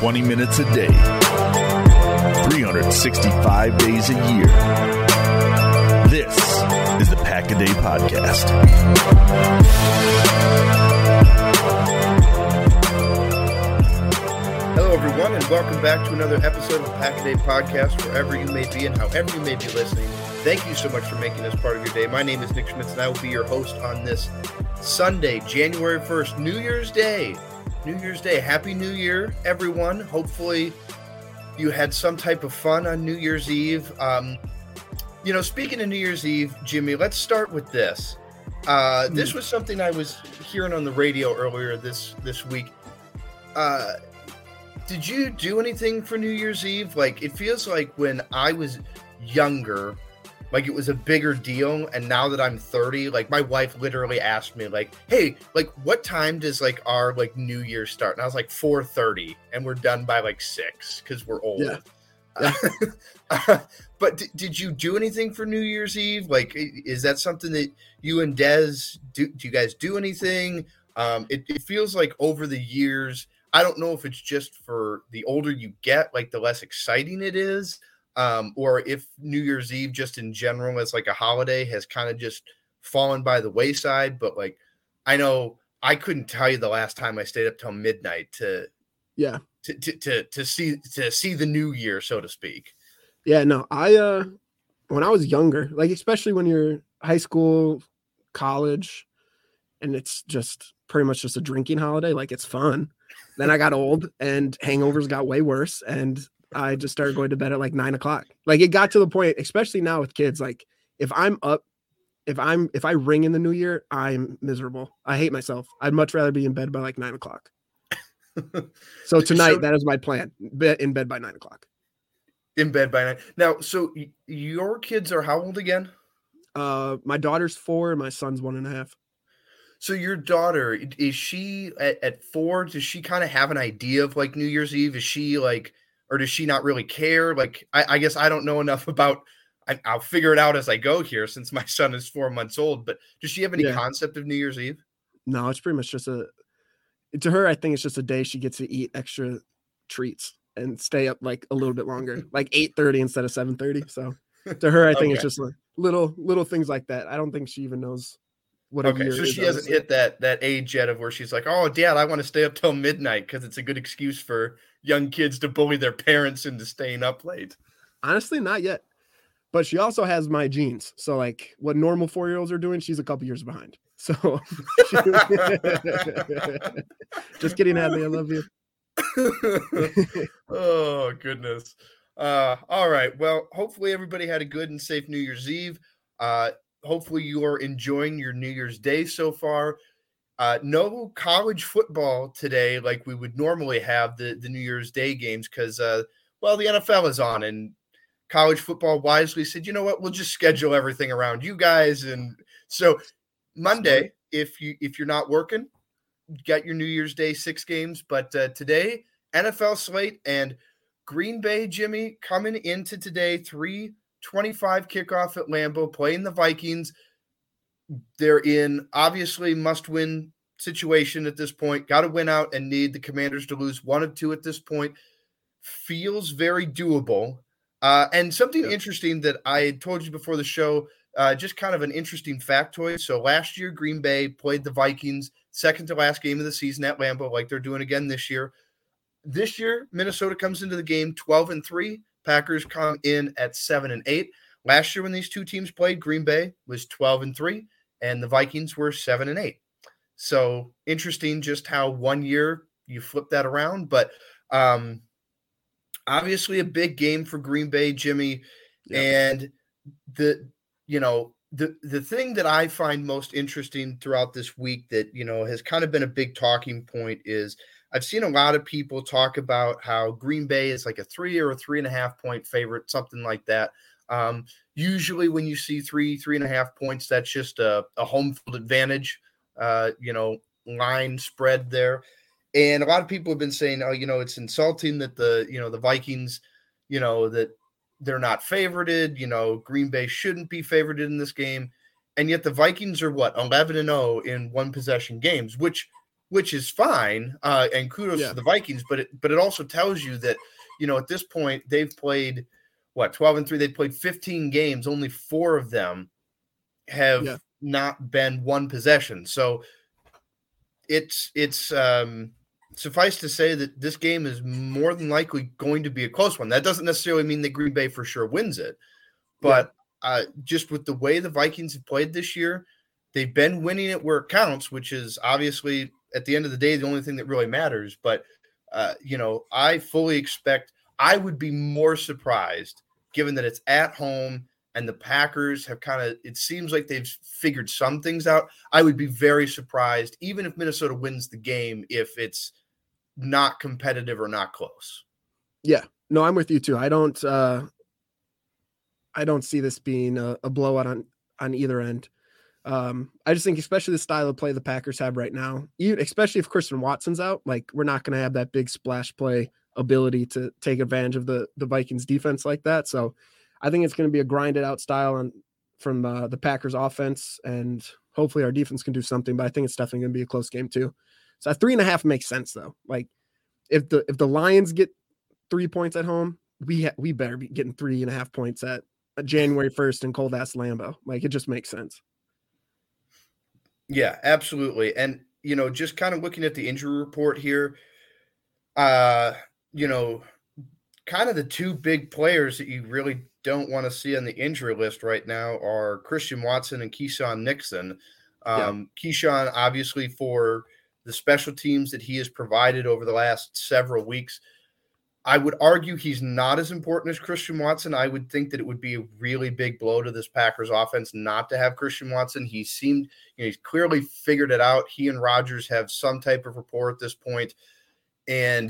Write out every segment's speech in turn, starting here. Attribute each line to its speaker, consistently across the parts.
Speaker 1: 20 minutes a day, 365 days a year. This is the Pack-A-Day Podcast.
Speaker 2: Hello, everyone, and welcome back to another episode of the Pack-A-Day Podcast, wherever you may be and however you may be listening. Thank you so much for making this part of your day. My name is Nick Schmitz, and I will be your host on this Sunday, January 1st, New Year's Day. New Year's Day. Happy New Year, everyone. Hopefully you had some type of fun on New Year's Eve. Speaking of New Year's Eve, Jimmy, let's start with this. This was something I was hearing on the radio earlier this week. Did you do anything for New Year's Eve? Like, it feels like when I was younger, like it was a bigger deal. And now that I'm 30, like my wife literally asked me like, hey, like what time does like our like New Year start? And I was like 4:30 and we're done by like 6 because we're old. Yeah. But did you do anything for New Year's Eve? Like, is that something that you and Des do? Do you guys do anything? It feels like over the years, I don't know if it's just for the older you get, like the less exciting it is, or if New Year's Eve just in general as like a holiday has kind of just fallen by the wayside. But like, I know I couldn't tell you the last time I stayed up till midnight to see the new year, so to speak.
Speaker 3: Yeah, no, when I was younger, like especially when you're high school, college, and it's just pretty much just a drinking holiday, like it's fun. Then I got old and hangovers got way worse, and I just started going to bed at like 9:00. Like it got to the point, especially now with kids, like if I ring in the new year, I'm miserable. I hate myself. I'd much rather be in bed by like 9:00. So tonight, that is my plan. In bed by 9:00.
Speaker 2: In bed by 9. Now, so your kids are how old again?
Speaker 3: My daughter's 4, my son's 1.5.
Speaker 2: So your daughter, is she at 4? Does she kind of have an idea of like New Year's Eve? Is she like, or does she not really care? Like, I guess I don't know enough about, I'll figure it out as I go here since my son is 4 months old, but does she have any concept of New Year's Eve?
Speaker 3: No, it's pretty much just to her, I think it's just a day she gets to eat extra treats and stay up like a little bit longer, like 8:30 instead of 7:30. So to her, I think it's just like little things like that. I don't think she even knows what a year is.
Speaker 2: So she hasn't hit that age yet of where she's like, oh, Dad, I want to stay up till midnight because it's a good excuse for young kids to bully their parents into staying up late.
Speaker 3: Honestly, not yet. But she also has my genes. So like what normal 4-year-olds are doing, she's a couple years behind. So just kidding, Hadley. I love you.
Speaker 2: Oh, goodness. All right. Well, hopefully everybody had a good and safe New Year's Eve. Hopefully you are enjoying your New Year's Day so far. No college football today like we would normally have the New Year's Day games because, the NFL is on and college football wisely said, you know what, we'll just schedule everything around you guys. And so Monday, if you're not working, you got your New Year's Day 6 games. But today, NFL slate and Green Bay, Jimmy, coming into today, 3:25 kickoff at Lambeau, playing the Vikings. They're in obviously must-win situation at this point. Got to win out and need the Commanders to lose 1 of 2 at this point. Feels very doable. And something interesting that I had told you before the show, just kind of an interesting factoid. So last year, Green Bay played the Vikings, second to last game of the season at Lambeau, like they're doing again this year. This year, Minnesota comes into the game 12-3. Packers come in at 7-8. Last year when these two teams played, Green Bay was 12-3, and the Vikings were 7-8. So interesting just how 1 year you flip that around. But obviously a big game for Green Bay, Jimmy. Yep. And the thing that I find most interesting throughout this week that, has kind of been a big talking point is I've seen a lot of people talk about how Green Bay is like a 3 or a 3.5 point favorite, something like that. Usually when you see 3.5 points, that's just a home field advantage, line spread there. And a lot of people have been saying, it's insulting that the Vikings, that they're not favorited. Green Bay shouldn't be favorited in this game. And yet the Vikings are 11-0 in one possession games, which which is fine. And kudos to the Vikings, but it also tells you that, at this point they've played 12-3. They've played 15 games. Only 4 of them have not been one possession. So it's suffice to say that this game is more than likely going to be a close one. That doesn't necessarily mean that Green Bay for sure wins it, but just with the way the Vikings have played this year, they've been winning it where it counts, which is obviously at the end of the day, the only thing that really matters. But, I fully expect I would be more surprised given that it's at home and the Packers have it seems like they've figured some things out. I would be very surprised, even if Minnesota wins the game, if it's not competitive or not close.
Speaker 3: Yeah, no, I'm with you too. I don't see this being a blowout on either end. I just think, especially the style of play the Packers have right now, especially if Christian Watson's out, like we're not going to have that big splash play ability to take advantage of the Vikings defense like that. So I think it's going to be a grinded out style from the Packers offense, and hopefully our defense can do something, but I think it's definitely going to be a close game too. So 3.5 makes sense though. Like if the Lions get 3 points at home, we better be getting 3.5 points at January 1st in cold ass Lambeau. Like it just makes sense.
Speaker 2: Yeah, absolutely. And, just kind of looking at the injury report here, kind of the 2 big players that you really don't want to see on the injury list right now are Christian Watson and Keyshawn Nixon. Keyshawn, obviously, for the special teams that he has provided over the last several weeks, I would argue he's not as important as Christian Watson. I would think that it would be a really big blow to this Packers offense not to have Christian Watson. He seemed, he's clearly figured it out. He and Rodgers have some type of rapport at this point, and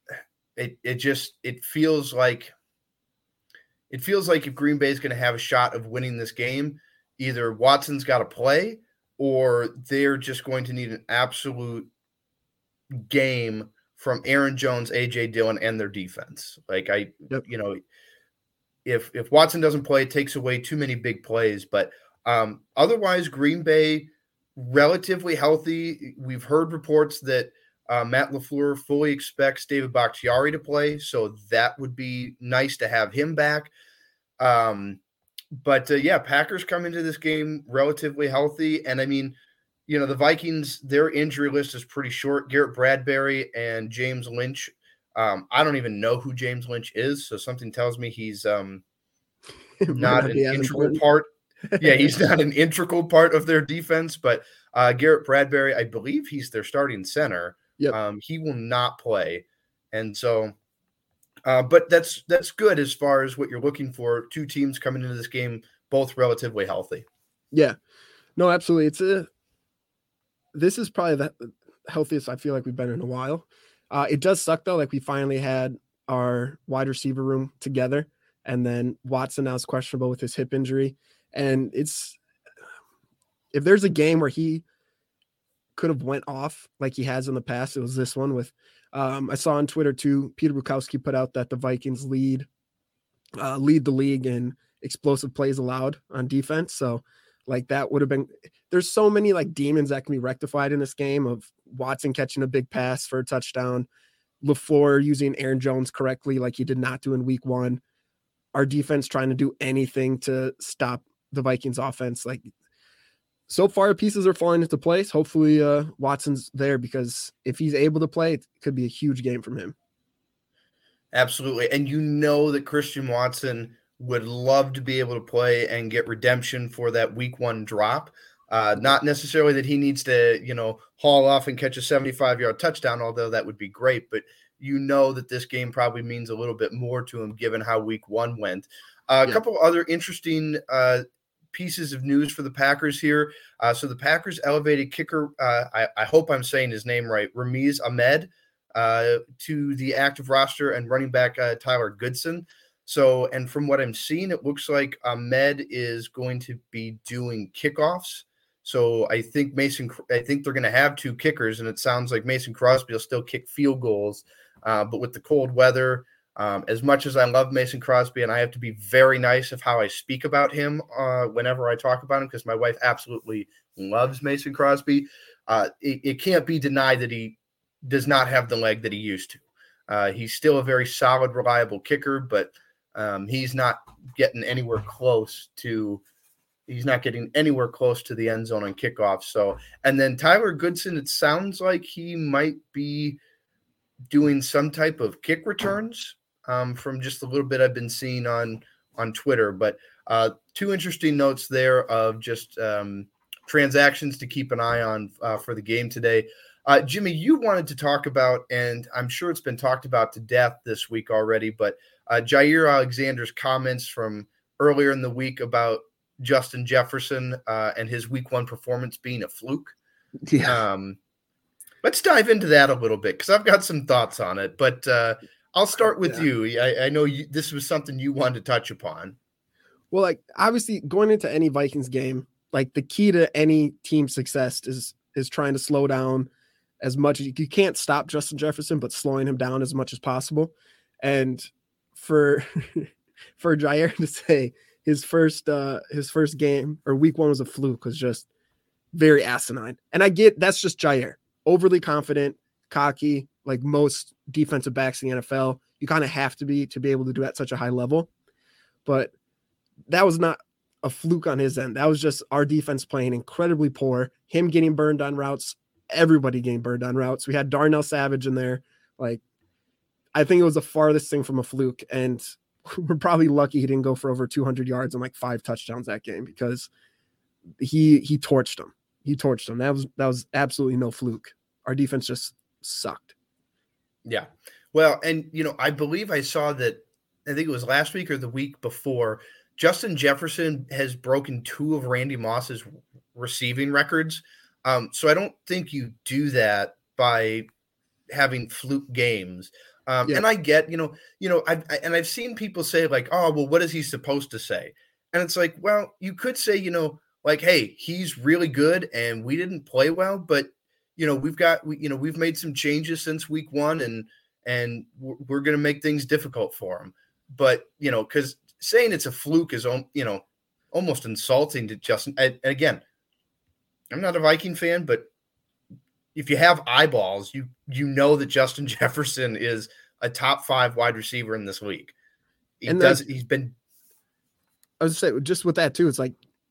Speaker 2: it feels like if Green Bay is going to have a shot of winning this game, either Watson's got to play or they're just going to need an absolute game from Aaron Jones, A.J. Dillon, and their defense. Like if Watson doesn't play, it takes away too many big plays. But otherwise, Green Bay relatively healthy. We've heard reports that Matt LaFleur fully expects David Bakhtiari to play, so that would be nice to have him back. But Packers come into this game relatively healthy, and I mean, the Vikings, their injury list is pretty short. Garrett Bradbury and James Lynch. I don't even know who James Lynch is, so something tells me he's not an integral part. Yeah, he's not an integral part of their defense, but Garrett Bradbury, I believe he's their starting center.
Speaker 3: Yep.
Speaker 2: He will not play. And so, but that's good as far as what you're looking for. 2 teams coming into this game, both relatively healthy.
Speaker 3: Yeah, no, absolutely. This is probably the healthiest I feel like we've been in a while. It does suck though. Like we finally had our wide receiver room together, and then Watson now is questionable with his hip injury. And if there's a game where he could have went off like he has in the past, it was this one with, I saw on Twitter too, Peter Bukowski put out that the Vikings lead the league in explosive plays allowed on defense. So like that would have been, there's so many like demons that can be rectified in this game of Watson catching a big pass for a touchdown, LaFleur using Aaron Jones correctly, like he did not do in week 1, our defense trying to do anything to stop the Vikings offense. Like so far pieces are falling into place. Hopefully Watson's there, because if he's able to play, it could be a huge game from him.
Speaker 2: Absolutely. And that Christian Watson would love to be able to play and get redemption for that week 1 drop. Not necessarily that he needs to, haul off and catch a 75-yard touchdown, although that would be great. But that this game probably means a little bit more to him given how week 1 went. A couple other interesting pieces of news for the Packers here. So the Packers elevated kicker, I hope I'm saying his name right, Ramiz Ahmed, to the active roster, and running back Tyler Goodson. So, and from what I'm seeing, it looks like Ahmed is going to be doing kickoffs. So I think they're going to have 2 kickers, and it sounds like Mason Crosby will still kick field goals. But with the cold weather, as much as I love Mason Crosby, and I have to be very nice of how I speak about him whenever I talk about him, because my wife absolutely loves Mason Crosby. it can't be denied that he does not have the leg that he used to. He's still a very solid, reliable kicker, but he's not getting anywhere close to the end zone on kickoff. So, and then Tyler Goodson, it sounds like he might be doing some type of kick returns from just a little bit I've been seeing on Twitter. But two interesting notes there of just transactions to keep an eye on for the game today. Jimmy, you wanted to talk about, and I'm sure it's been talked about to death this week already, but Jair Alexander's comments from earlier in the week about Justin Jefferson and his week 1 performance being a fluke.
Speaker 3: Yeah.
Speaker 2: Let's dive into that a little bit because I've got some thoughts on it, but I'll start with you. I know this was something you wanted to touch upon.
Speaker 3: Well, like obviously going into any Vikings game, like the key to any team success is trying to slow down as much as you can't stop Justin Jefferson, but slowing him down as much as possible. And for Jair to say his first game or week 1 was a fluke was just very asinine. And I get that's just Jair. Overly confident, cocky, like most defensive backs in the NFL. You kind of have to be able to do at such a high level. But that was not a fluke on his end. That was just our defense playing incredibly poor, him getting burned on routes, everybody getting burned on routes. We had Darnell Savage in there. Like, I think it was the farthest thing from a fluke. And we're probably lucky he didn't go for over 200 yards and like 5 touchdowns that game because he torched them. He torched them. That was absolutely no fluke. Our defense just sucked.
Speaker 2: Yeah. Well, and I believe I saw that, I think it was last week or the week before, Justin Jefferson has broken 2 of Randy Moss's receiving records. So I don't think you do by having fluke games. And I get, I've seen people say like, oh, well, what is he supposed to say? And it's like, well, you could say, like, hey, he's really good and we didn't play well, but we've made some changes since week 1 and we're going to make things difficult for him. But, because saying it's a fluke is, almost insulting to Justin. And again, I'm not a Viking fan, but if you have eyeballs, you know that Justin Jefferson is a top 5 wide receiver in this league. I was gonna
Speaker 3: say, just with that too, it's like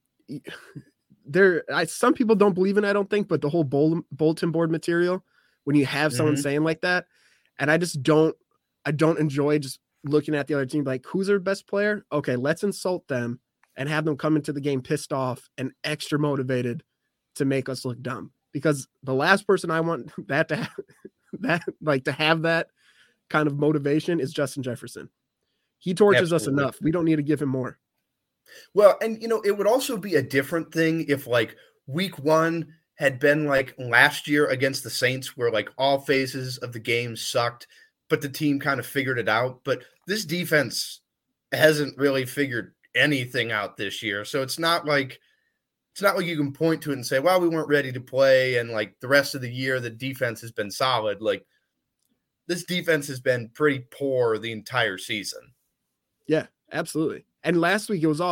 Speaker 3: some people don't believe in it, I don't think, but the whole bulletin board material, when you have someone saying like that, and I don't enjoy just looking at the other team like, who's their best player? Okay, let's insult them and have them come into the game pissed off and extra motivated to make us look dumb. Because the last person I want that to have that kind of motivation is Justin Jefferson. He torches us enough. We don't need to give him more.
Speaker 2: Well, and it would also be a different thing if like week 1 had been like last year against the Saints, where like all phases of the game sucked, but the team kind of figured it out. But this defense hasn't really figured anything out this year. So it's not like you can point to it and say, well, we weren't ready to play. And like the rest of the year, the defense has been solid. Like this defense has been pretty poor the entire season.
Speaker 3: Yeah, absolutely. And last week it was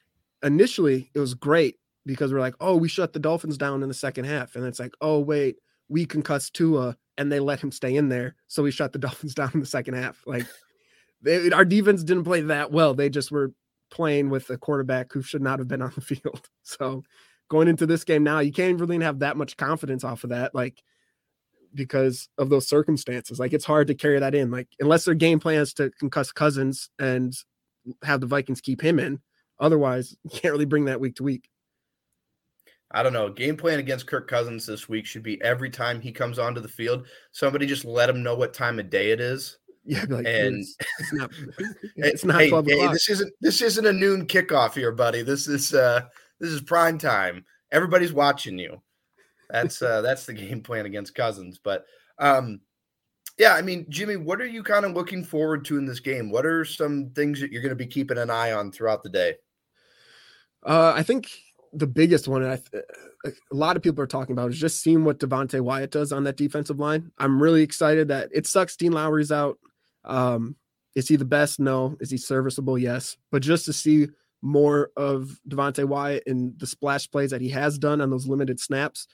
Speaker 3: great because we're like, oh, we shut the Dolphins down in the second half. And it's like, oh, wait, we concussed Tua and they let him stay in there. So we shut the Dolphins down in the second half. Like our defense didn't play that well. They just were playing with a quarterback who should not have been on the field. So going into this game now, you can't really have that much confidence off of that, like because of those circumstances. Like it's hard to carry that in, like unless their game plan is to concuss Cousins and have the Vikings keep him in. Otherwise, you can't really bring that week to week.
Speaker 2: I don't know. Game plan against Kirk Cousins this week should be every time he comes onto the field, somebody just let him know what time of day it is.
Speaker 3: Yeah, like,
Speaker 2: and
Speaker 3: it's not 12 o'clock.
Speaker 2: This isn't a noon kickoff here, buddy. This is prime time. Everybody's watching you. That's the game plan against Cousins. But yeah, I mean, Jimmy, what are you kind of looking forward to in this game? What are some things that you're going to be keeping an eye on throughout the day?
Speaker 3: I think the biggest one, a lot of people are talking about, is just seeing what Devontae Wyatt does on that defensive line. I'm really excited that it sucks Dean Lowry's out. Is he the best? No. Is he serviceable? Yes. But just to see more of Devontae Wyatt and the splash plays that he has done on those limited snaps,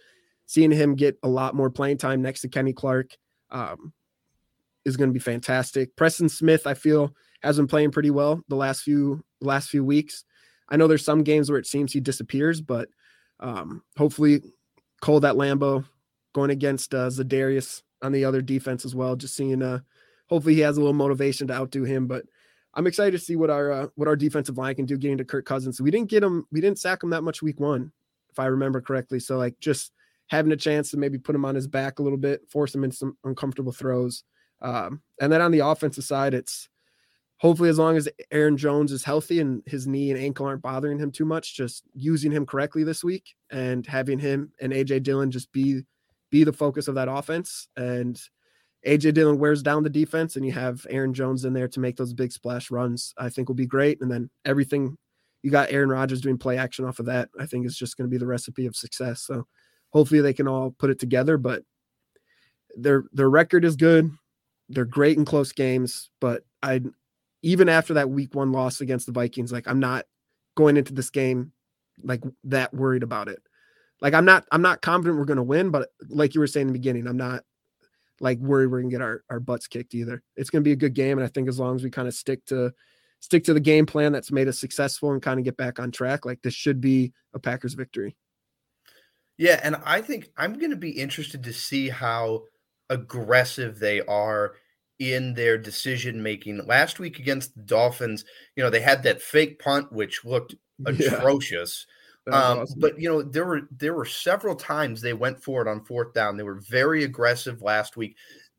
Speaker 3: seeing him get a lot more playing time next to Kenny Clark is going to be fantastic. Preston Smith, I feel, has been playing pretty well the last few weeks. I know there's some games where it seems he disappears, but hopefully Cole at Lambeau going against Zadarius on the other defense as well. Just seeing, hopefully he has a little motivation to outdo him. But I'm excited to see what our defensive line can do getting to Kirk Cousins. We didn't sack him that much week 1, if I remember correctly. So like just having a chance to maybe put him on his back a little bit, force him in some uncomfortable throws. And then on the offensive side, it's hopefully as long as Aaron Jones is healthy and his knee and ankle aren't bothering him too much, just using him correctly this week and having him and A.J. Dillon just be the focus of that offense. And A.J. Dillon wears down the defense and you have Aaron Jones in there to make those big splash runs, I think will be great. And then everything, you got Aaron Rodgers doing play action off of that, I think is just going to be the recipe of success. So hopefully they can all put it together, but their record is good. They're great in close games, but even after that week 1 loss against the Vikings, like I'm not going into this game like that worried about it. Like I'm not confident we're going to win, but like you were saying in the beginning, I'm not like worried we're going to get our butts kicked either. It's going to be a good game. And I think as long as we kind of stick to the game plan that's made us successful and kind of get back on track, like this should be a Packers victory.
Speaker 2: Yeah. And I think I'm going to be interested to see how aggressive they are in their decision making. Last week against the Dolphins, they had that fake punt which looked atrocious. Awesome. But there were several times they went for it on 4th down. They were very aggressive last week.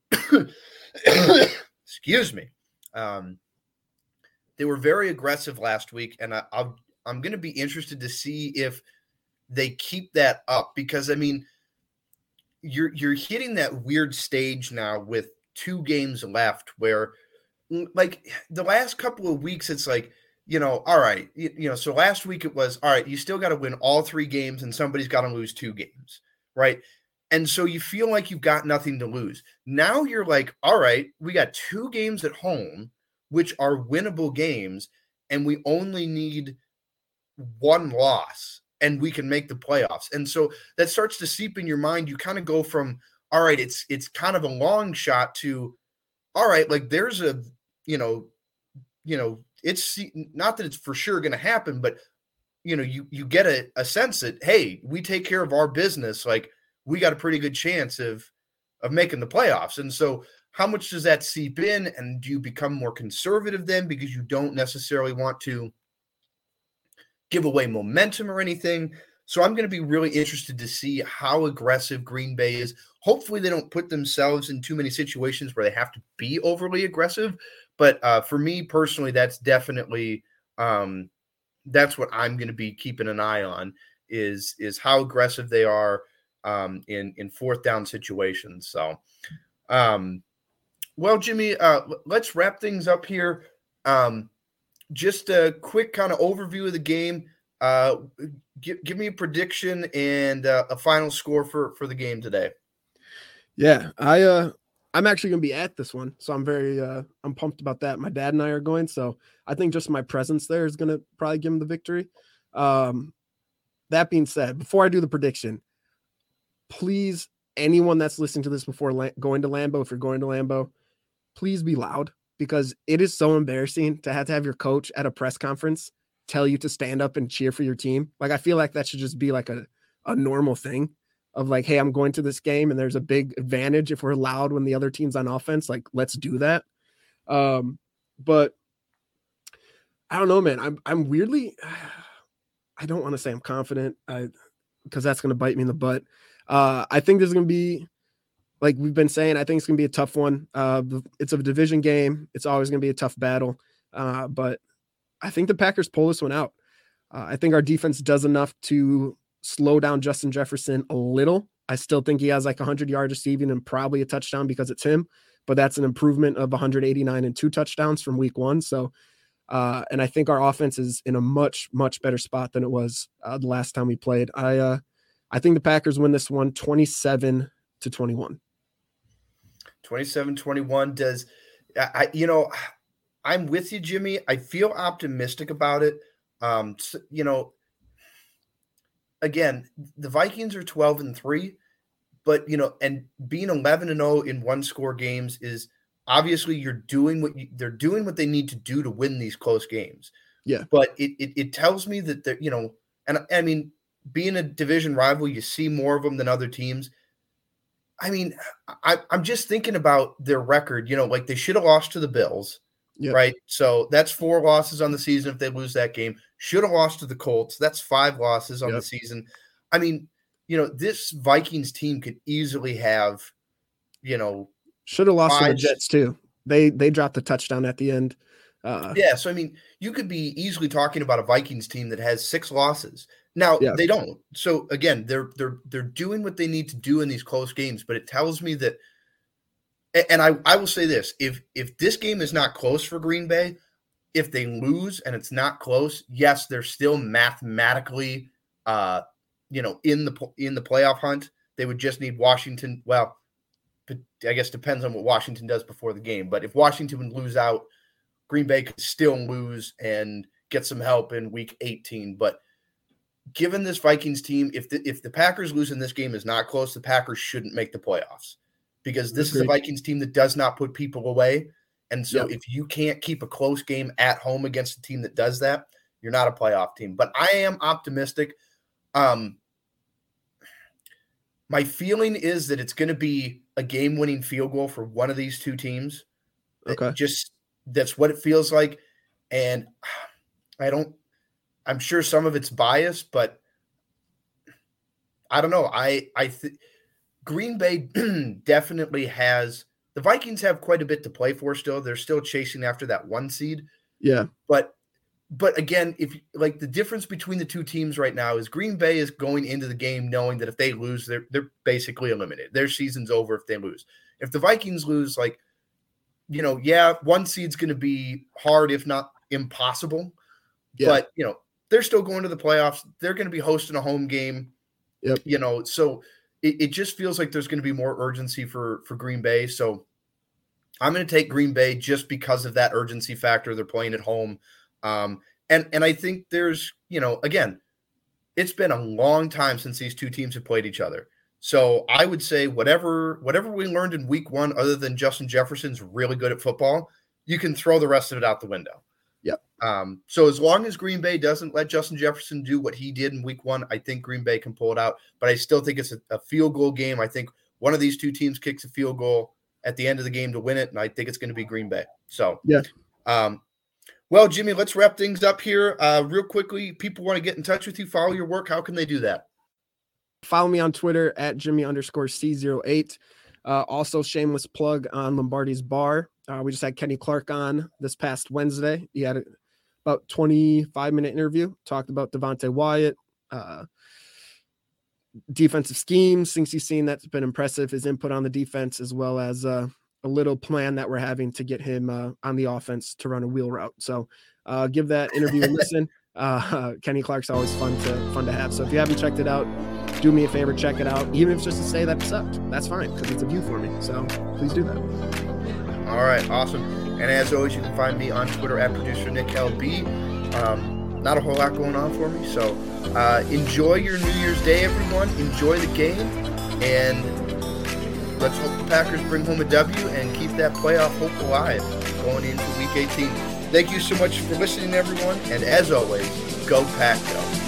Speaker 2: Excuse me. They were very aggressive last week, and I'm going to be interested to see if they keep that up, because I mean, you're hitting that weird stage now with 2 games left where like the last couple of weeks, it's like, all right, so last week it was, all right, you still got to win all 3 games and somebody's got to lose 2 games. Right. And so you feel like you've got nothing to lose. Now you're like, all right, we got 2 games at home, which are winnable games, and we only need 1 loss and we can make the playoffs. And so that starts to seep in your mind. You kind of go from, all right, it's kind of a long shot to, all right, like there's a, it's not that it's for sure going to happen, but you get a sense that, hey, we take care of our business. Like we got a pretty good chance of making the playoffs. And so how much does that seep in? And do you become more conservative then because you don't necessarily want to give away momentum or anything? So I'm going to be really interested to see how aggressive Green Bay is. Hopefully they don't put themselves in too many situations where they have to be overly aggressive. But for me personally, that's definitely that's what I'm going to be keeping an eye on is how aggressive they are in 4th down situations. So, well, Jimmy, let's wrap things up here. Just a quick kind of overview of the game. Give me a prediction and a final score for the game today.
Speaker 3: Yeah, I'm actually going to be at this one, so I'm very I'm pumped about that. My dad and I are going, so I think just my presence there is going to probably give him the victory. That being said, before I do the prediction, please, anyone that's listening to this before going to Lambeau, if you're going to Lambeau, please be loud, because it is so embarrassing to have your coach at a press conference tell you to stand up and cheer for your team. Like, I feel like that should just be like a normal thing of like, hey, I'm going to this game and there's a big advantage if we're loud when the other team's on offense. Like, let's do that. But I don't know, man. I'm weirdly, I don't want to say I'm confident because that's going to bite me in the butt. I think there's going to be, like we've been saying, I think it's going to be a tough one. It's a division game. It's always going to be a tough battle. But I think the Packers pull this one out. I think our defense does enough to slow down Justin Jefferson a little. I still think he has like 100 yards receiving and probably a touchdown because it's him, but that's an improvement of 189 and 2 touchdowns from week 1. So, and I think our offense is in a much, much better spot than it was the last time we played. I think the Packers win this one 27-21.
Speaker 2: 27-21 does, I'm with you, Jimmy. I feel optimistic about it. Again, the Vikings are 12-3, But, and being 11-0 in one-score games is obviously they're doing what they need to do to win these close games.
Speaker 3: Yeah.
Speaker 2: But it tells me that they're, and I mean, being a division rival, you see more of them than other teams. I mean, I'm just thinking about their record, like they should have lost to the Bills, right? So that's 4 losses on the season if they lose that game. Should have lost to the Colts. That's 5 losses on the season. I mean, this Vikings team could easily have,
Speaker 3: should have lost to the Jets too. They dropped the touchdown at the end.
Speaker 2: So I mean, you could be easily talking about a Vikings team that has 6 losses. Now they don't. So again, they're doing what they need to do in these close games, but it tells me that, and I will say this: if this game is not close for Green Bay, if they lose and it's not close, yes, they're still mathematically, in the playoff hunt. They would just need Washington. Well, I guess depends on what Washington does before the game. But if Washington would lose out, Green Bay could still lose and get some help in Week 18. But given this Vikings team, if the Packers lose in this game is not close, the Packers shouldn't make the playoffs because this is a Vikings team that does not put people away. And so if you can't keep a close game at home against a team that does that, you're not a playoff team. But I am optimistic. My feeling is that it's going to be a game-winning field goal for one of these two teams.
Speaker 3: Okay.
Speaker 2: That's what it feels like. And I'm sure some of it's biased, but I don't know. Green Bay definitely has – the Vikings have quite a bit to play for still. They're still chasing after that 1 seed.
Speaker 3: Yeah.
Speaker 2: But again, if like the difference between the two teams right now is Green Bay is going into the game knowing that if they lose, they're basically eliminated. Their season's over if they lose. If the Vikings lose, 1 seed's going to be hard, if not impossible. Yeah. But, they're still going to the playoffs. They're going to be hosting a home game.
Speaker 3: Yep.
Speaker 2: So it just feels like there's going to be more urgency for Green Bay. So I'm going to take Green Bay just because of that urgency factor. They're playing at home. And I think there's, again, it's been a long time since these two teams have played each other. So I would say whatever we learned in Week 1, other than Justin Jefferson's really good at football, you can throw the rest of it out the window.
Speaker 3: Yep.
Speaker 2: So as long as Green Bay doesn't let Justin Jefferson do what he did in Week 1, I think Green Bay can pull it out. But I still think it's a field goal game. I think one of these two teams kicks a field goal at the end of the game to win it, and I think it's going to be Green Bay. So
Speaker 3: yeah.
Speaker 2: Well, Jimmy, let's wrap things up here real quickly. People want to get in touch with you, follow your work. How can they do that?
Speaker 3: Follow me on Twitter at Jimmy_C08. Also, shameless plug on Lombardi's Bar. We just had Kenny Clark on this past Wednesday. He had about 25-minute interview, talked about Devontae Wyatt, defensive schemes, things he's seen that's been impressive, his input on the defense, as well as a little plan that we're having to get him on the offense to run a wheel route. So give that interview a listen. Kenny Clark's always fun to have. So if you haven't checked it out, do me a favor, check it out. Even if it's just to say that it sucked, that's fine because it's a view for me. So please do that.
Speaker 2: All right, awesome. And as always, you can find me on Twitter at producer Nick LB. Not a whole lot going on for me. So enjoy your New Year's Day, everyone. Enjoy the game. And let's hope the Packers bring home a W and keep that playoff hope alive going into Week 18. Thank you so much for listening, everyone. And as always, go Pack, go.